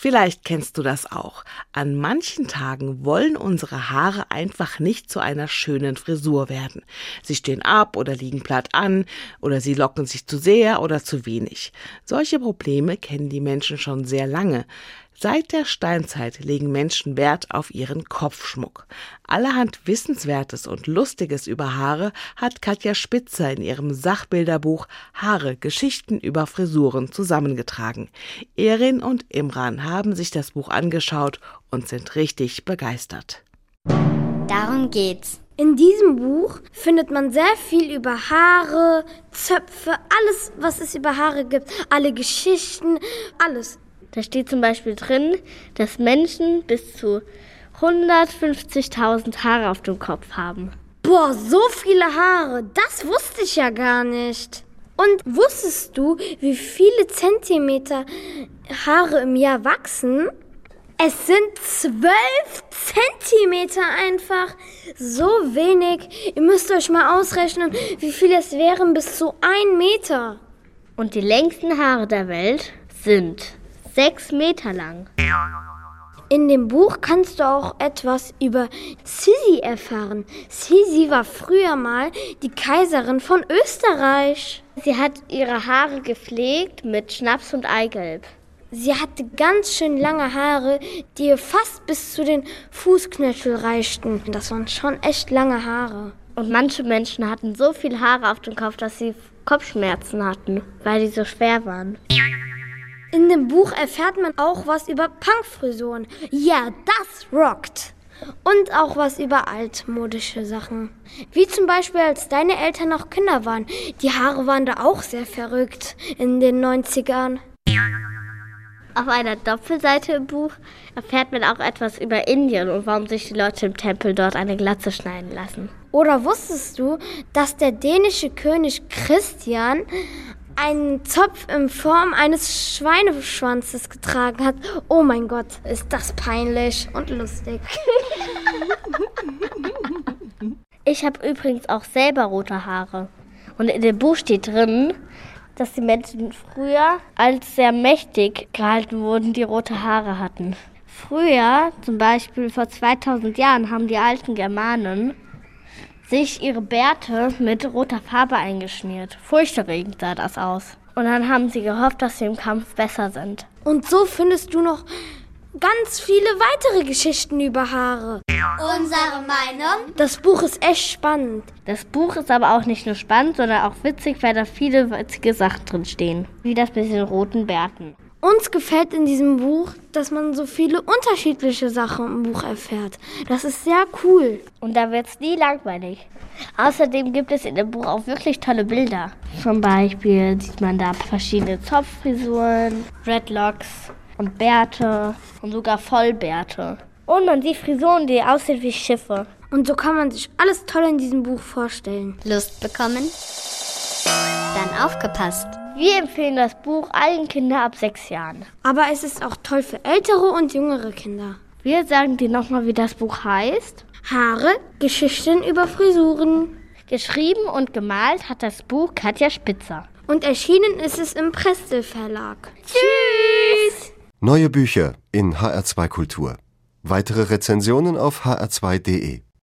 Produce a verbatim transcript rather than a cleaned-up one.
Vielleicht kennst du das auch. An manchen Tagen wollen unsere Haare einfach nicht zu einer schönen Frisur werden. Sie stehen ab oder liegen platt an oder sie locken sich zu sehr oder zu wenig. Solche Probleme kennen die Menschen schon sehr lange. Seit der Steinzeit legen Menschen Wert auf ihren Kopfschmuck. Allerhand Wissenswertes und Lustiges über Haare hat Katja Spitzer in ihrem Sachbilderbuch Haare – Geschichten über Frisuren zusammengetragen. Erin und Imran haben sich das Buch angeschaut und sind richtig begeistert. Darum geht's. In diesem Buch findet man sehr viel über Haare, Zöpfe, alles, was es über Haare gibt, alle Geschichten, alles. Da steht zum Beispiel drin, dass Menschen bis zu hundertfünfzigtausend Haare auf dem Kopf haben. Boah, so viele Haare, das wusste ich ja gar nicht. Und wusstest du, wie viele Zentimeter Haare im Jahr wachsen? Es sind zwölf Zentimeter einfach. So wenig. Ihr müsst euch mal ausrechnen, wie viel es wären bis zu ein Meter. Und die längsten Haare der Welt sind sechs Meter lang. In dem Buch kannst du auch etwas über Sisi erfahren. Sisi war früher mal die Kaiserin von Österreich. Sie hat ihre Haare gepflegt mit Schnaps und Eigelb. Sie hatte ganz schön lange Haare, die ihr fast bis zu den Fußknöchel reichten. Das waren schon echt lange Haare. Und manche Menschen hatten so viel Haare auf dem Kopf, dass sie Kopfschmerzen hatten, weil die so schwer waren. In dem Buch erfährt man auch was über Punkfrisuren. Ja, das rockt. Und auch was über altmodische Sachen. Wie zum Beispiel, als deine Eltern noch Kinder waren. Die Haare waren da auch sehr verrückt in den neunzigern. Auf einer Doppelseite im Buch erfährt man auch etwas über Indien und warum sich die Leute im Tempel dort eine Glatze schneiden lassen. Oder wusstest du, dass der dänische König Christian einen Zopf in Form eines Schweineschwanzes getragen hat? Oh mein Gott, ist das peinlich und lustig. Ich habe übrigens auch selber rote Haare. Und in dem Buch steht drin, dass die Menschen früher als sehr mächtig gehalten wurden, die rote Haare hatten. Früher, zum Beispiel vor zweitausend Jahren, haben die alten Germanen sich ihre Bärte mit roter Farbe eingeschmiert. Furchterregend sah das aus. Und dann haben sie gehofft, dass sie im Kampf besser sind. Und so findest du noch ganz viele weitere Geschichten über Haare. Unsere Meinung? Das Buch ist echt spannend. Das Buch ist aber auch nicht nur spannend, sondern auch witzig, weil da viele witzige Sachen drin stehen. Wie das mit den roten Bärten. Uns gefällt in diesem Buch, dass man so viele unterschiedliche Sachen im Buch erfährt. Das ist sehr cool. Und da wird es nie langweilig. Außerdem gibt es in dem Buch auch wirklich tolle Bilder. Zum Beispiel sieht man da verschiedene Zopffrisuren, Dreadlocks und Bärte und sogar Vollbärte. Und man sieht Frisuren, die aussehen wie Schiffe. Und so kann man sich alles toll in diesem Buch vorstellen. Lust bekommen? Dann aufgepasst. Wir empfehlen das Buch allen Kindern ab sechs Jahren. Aber es ist auch toll für ältere und jüngere Kinder. Wir sagen dir nochmal, wie das Buch heißt. Haare, Geschichten über Frisuren. Geschrieben und gemalt hat das Buch Katja Spitzer. Und erschienen ist es im Prestel Verlag. Tschüss! Neue Bücher in H R zwei Kultur. Weitere Rezensionen auf h r zwei punkt d e.